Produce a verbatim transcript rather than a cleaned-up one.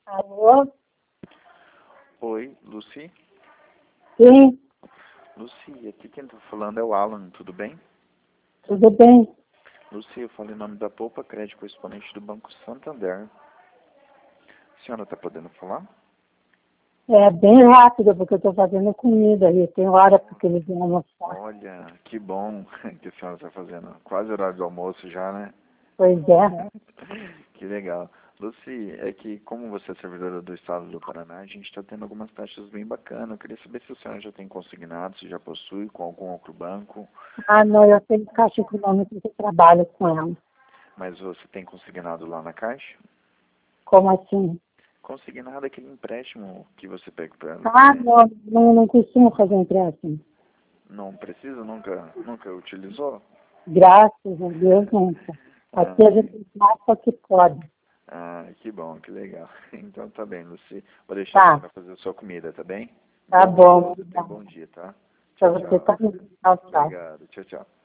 Alô? Oi, Lucy? Sim, Lucy, aqui quem tá falando é o Alan, tudo bem? tudo bem. Lucy, eu falo em nome da Poupa Crédito, correspondente do Banco Santander. A senhora está podendo falar? É bem rápido, porque eu estou fazendo comida e tem hora porque eles vão almoçar. Olha, que bom que a senhora está fazendo. Quase horário do almoço já, né? Pois é. Que legal. Lucy, é que como você é servidora do Estado do Paraná, a gente está tendo algumas taxas bem bacanas. Eu queria saber se a senhora já tem consignado, se já possui com algum outro banco. Ah, não, eu tenho caixa econômica que eu trabalho com ela. Mas você tem consignado lá na Caixa? Como assim? Consignado é aquele empréstimo que você pega para ela. Ah, não, não, não costumo fazer empréstimo. Não precisa? Nunca, nunca utilizou? Graças a Deus, nunca. Ah, Aqui a gente faz só que pode. ah, que bom, que legal. Então tá bem, Lucy. Vou deixar a Tá, senhora fazer a sua comida, tá bem? tá Bom bom. almoço, tenha um bom dia, tá? Para Tchau, você tchau. também. Tchau, tchau. Obrigado. Tchau, tchau.